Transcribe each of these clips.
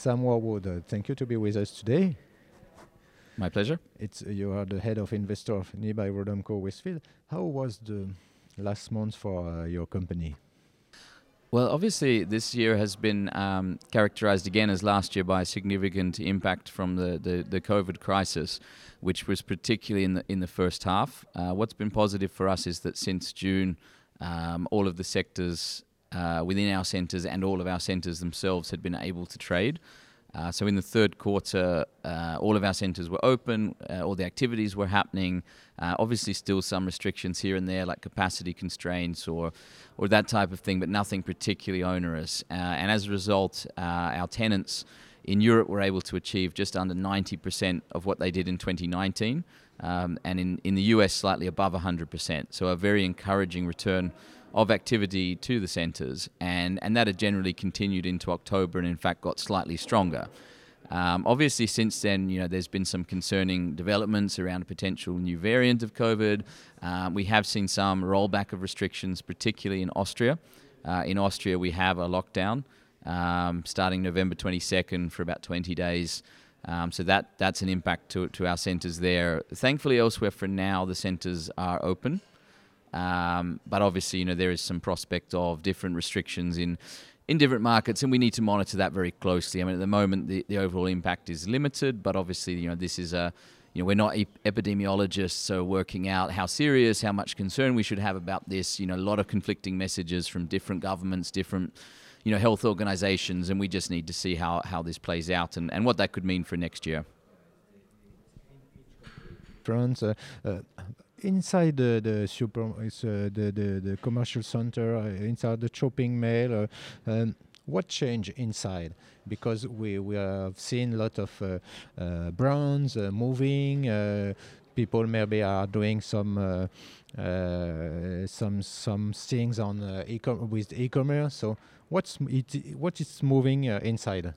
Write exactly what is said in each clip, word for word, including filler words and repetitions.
Sam Warwood, uh, thank you to be with us today. My pleasure. It's uh, you are the head of investor of Nearby Rodamco Westfield. How was the last month for uh, your company? Well, obviously, this year has been um, characterized again as last year by a significant impact from the, the, the COVID crisis, which was particularly in the in the first half. Uh, what's been positive for us is that since June, um, all of the sectors uh, within our centres and all of our centres themselves had been able to trade. Uh, so in the third quarter, uh, all of our centres were open, uh, all the activities were happening. Uh, obviously still some restrictions here and there, like capacity constraints or or that type of thing, but nothing particularly onerous. Uh, and as a result, uh, our tenants in Europe were able to achieve just under ninety percent of what they did in twenty nineteen, um, and in, in the U S slightly above one hundred percent. So a very encouraging return of activity to the centres, and, and that had generally continued into October and in fact got slightly stronger. Um, obviously since then, you know, there's been some concerning developments around a potential new variant of COVID. Um, we have seen some rollback of restrictions, particularly in Austria. Uh, in Austria we have a lockdown um, starting November twenty-second for about twenty days. Um, so that that's an impact to, to our centres there. Thankfully elsewhere for now the centres are open. Um, but obviously, you know, there is some prospect of different restrictions in, in different markets, and we need to monitor that very closely. I mean, at the moment, the, the overall impact is limited, but obviously, you know, this is a, you know, we're not ep- epidemiologists, so working out how serious, how much concern we should have about this. You know, a lot of conflicting messages from different governments, different, you know, health organizations, and we just need to see how, how this plays out and, and what that could mean for next year. France, uh, uh, inside the the super, it's, uh, the, the the commercial center, uh, inside the shopping mall, uh, um, what changed inside? Because we we have seen a lot of uh, uh, brands uh, moving. Uh, people maybe are doing some uh, uh, some some things on uh, e-com- with e-commerce. So what's it, what is moving uh, inside?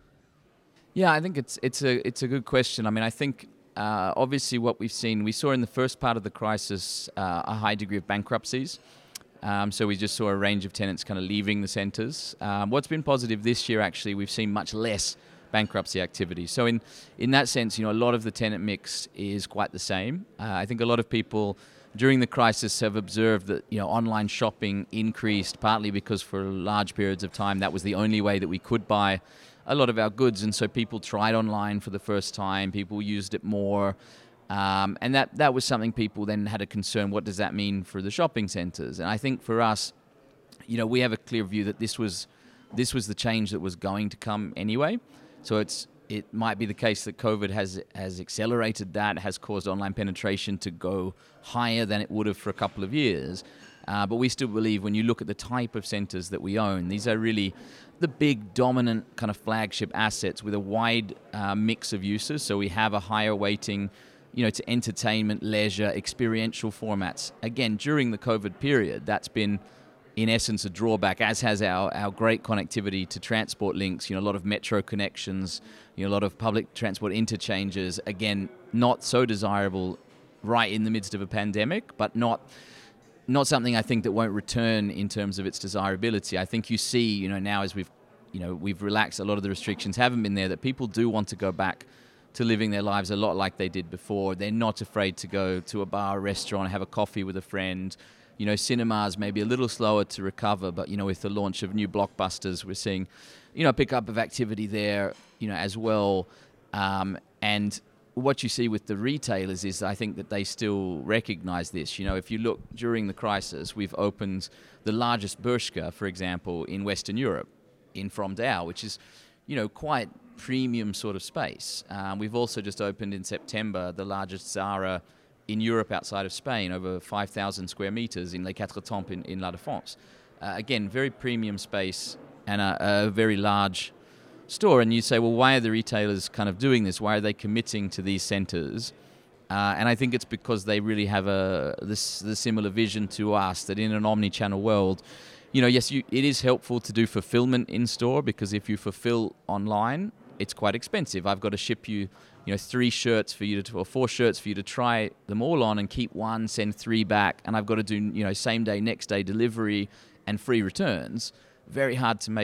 Yeah, I think it's it's a it's a good question. I mean, I think. Uh, obviously, what we've seen, we saw in the first part of the crisis uh, a high degree of bankruptcies. Um, so we just saw a range of tenants kind of leaving the centres. Um, what's been positive this year, actually, we've seen much less bankruptcy activity. So in, in that sense, you know, a lot of the tenant mix is quite the same. Uh, I think a lot of people during the crisis have observed that, you know, online shopping increased partly because for large periods of time that was the only way that we could buy a lot of our goods, and so people tried online for the first time, people used it more, um, and that, that was something people then had a concern, what does that mean for the shopping centres? And I think for us, you know, we have a clear view that this was this was the change that was going to come anyway. So it's it might be the case that COVID has has accelerated that, has caused online penetration to go higher than it would have for a couple of years. Uh, but we still believe when you look at the type of centres that we own, these are really the big dominant kind of flagship assets with a wide uh, mix of uses. So we have a higher weighting, you know, to entertainment, leisure, experiential formats. Again, during the COVID period, that's been in essence a drawback, as has our, our great connectivity to transport links, you know, a lot of metro connections, you know, a lot of public transport interchanges. Again, not so desirable right in the midst of a pandemic, but not not something I think that won't return in terms of its desirability. I think you see, you know, now as we've, you know, we've relaxed, a lot of the restrictions haven't been there, that people do want to go back to living their lives a lot like they did before. They're not afraid to go to a bar, restaurant, have a coffee with a friend. You know, cinemas may be a little slower to recover, but, you know, with the launch of new blockbusters, we're seeing, you know, a pickup of activity there, you know, as well. Um, and what you see with the retailers is I think that they still recognize this. You know, if you look during the crisis, we've opened the largest Bershka, for example, in Western Europe, in Fromdau, which is, you know, quite premium sort of space. Um, we've also just opened in September the largest Zara in Europe outside of Spain, over five thousand square meters in Les Quatre Tempes in, in La Défense. Uh, again, very premium space and a, a very large store. And you say, well, why are the retailers kind of doing this? Why are they committing to these centers? Uh, and I think it's because they really have a this the similar vision to us, that in an omni-channel world, you know, yes, you, it is helpful to do fulfillment in store, because if you fulfill online, it's quite expensive. I've got to ship you, you know, three shirts for you to, or four shirts for you to try them all on and keep one, send three back, and I've got to do, you know, same day, next day delivery and free returns. Very hard to make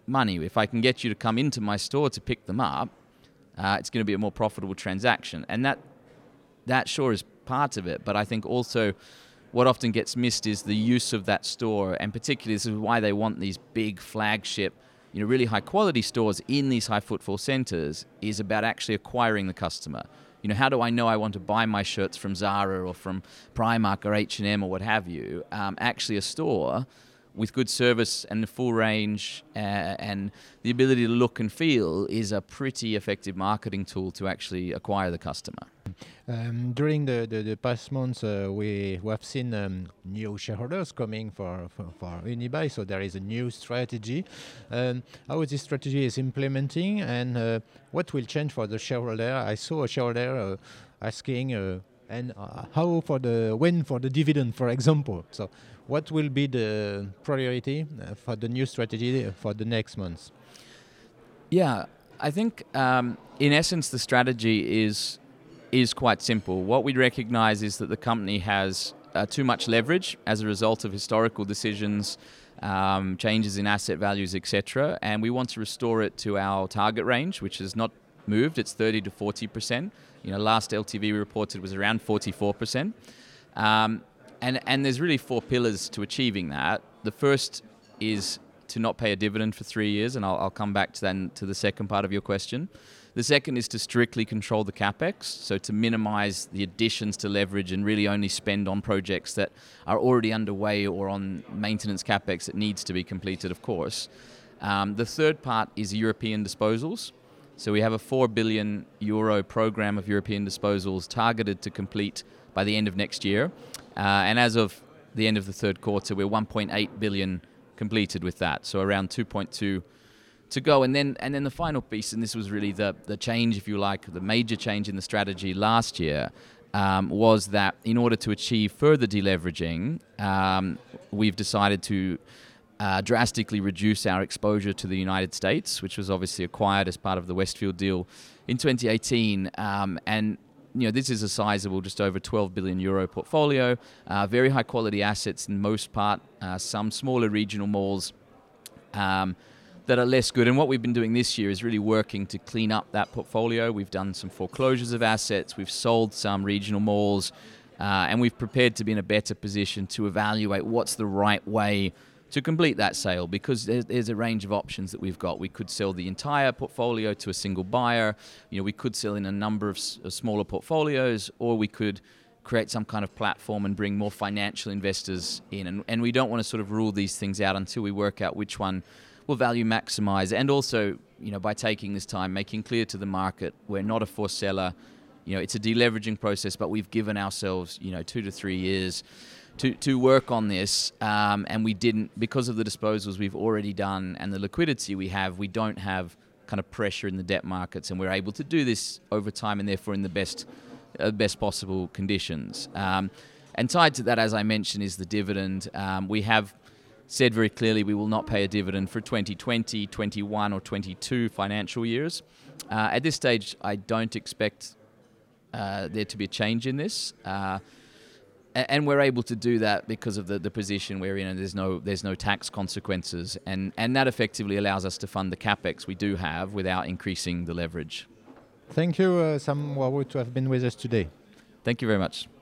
money. If I can get you to come into my store to pick them up, uh, it's going to be a more profitable transaction. And that that sure is part of it, but I think also what often gets missed is the use of that store, and particularly this is why they want these big flagship, you know, really high quality stores in these high footfall centers, is about actually acquiring the customer. You know, how do I know I want to buy my shirts from Zara or from Primark or H and M or what have you? Um, actually a store with good service and the full range uh, and the ability to look and feel is a pretty effective marketing tool to actually acquire the customer. Um, during the, the, the past months, uh, we, we have seen um, new shareholders coming for, for, for Unibail, so there is a new strategy. Um, how this strategy is implementing, and uh, what will change for the shareholder? I saw a shareholder uh, asking, uh, and uh, how for the when for the dividend, for example. So, what will be the priority uh, for the new strategy for the next months? Yeah, I think um, in essence the strategy is is quite simple. What we recognize is that the company has uh, too much leverage as a result of historical decisions, um, changes in asset values, et cetera, and we want to restore it to our target range, which has not moved. It's thirty to forty percent. You know, last L T V reported was around forty-four percent. Um, and, and there's really four pillars to achieving that. The first is to not pay a dividend for three years, and I'll, I'll come back to then to the second part of your question. The second is to strictly control the capex, so to minimize the additions to leverage and really only spend on projects that are already underway or on maintenance capex that needs to be completed, of course. Um, the third part is European disposals. So we have a four billion euro program of European disposals targeted to complete by the end of next year. Uh, and as of the end of the third quarter, we're one point eight billion completed with that, so around two point two to go. And then and then the final piece, and this was really the, the change, if you like, the major change in the strategy last year, um, was that in order to achieve further deleveraging, um, we've decided to uh, drastically reduce our exposure to the United States, which was obviously acquired as part of the Westfield deal in twenty eighteen. Um, and you know, this is a sizable, just over twelve billion euro portfolio, uh, very high quality assets in most part, uh, some smaller regional malls um, that are less good. And what we've been doing this year is really working to clean up that portfolio. We've done some foreclosures of assets, we've sold some regional malls, uh, and we've prepared to be in a better position to evaluate what's the right way to complete that sale, because there's, there's a range of options that we've got. We could sell the entire portfolio to a single buyer, you know, we could sell in a number of s- smaller portfolios, or we could create some kind of platform and bring more financial investors in. And, and we don't want to sort of rule these things out until we work out which one will value maximize. And also, you know, by taking this time, making clear to the market, we're not a forced seller. You know, it's a deleveraging process, but we've given ourselves, you know, two to three years to, to work on this. Um, and we didn't, because of the disposals we've already done and the liquidity we have, we don't have kind of pressure in the debt markets, and we're able to do this over time and therefore in the best, uh, best possible conditions. Um, and tied to that, as I mentioned, is the dividend. Um, we have said very clearly we will not pay a dividend for twenty twenty, twenty-one or twenty-two financial years. Uh, at this stage, I don't expect uh, there to be a change in this. Uh, and we're able to do that because of the, the position we're in, and there's no there's no tax consequences. And, and that effectively allows us to fund the capex we do have without increasing the leverage. Thank you, uh, Sam Warwood, to have been with us today. Thank you very much.